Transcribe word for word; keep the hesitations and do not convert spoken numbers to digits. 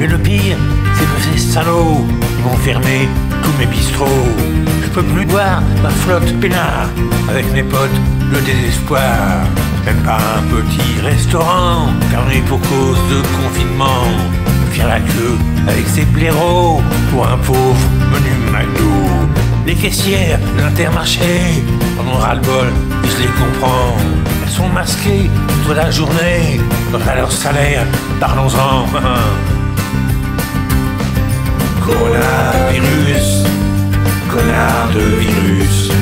Et le pire, c'est que ces salauds, ils vont fermer tous mes bistrots. Je peux plus boire ma flotte peinard avec mes potes, le désespoir. Même pas un petit restaurant fermé pour cause de confinement. Faire la queue avec ses blaireaux pour un pauvre menu McDo. Les caissières de l'Intermarché en ont ras-le-bol et je les comprends. Elles sont masquées toute la journée. Faudra leur salaire, parlons-en. Coronavirus, connard de virus.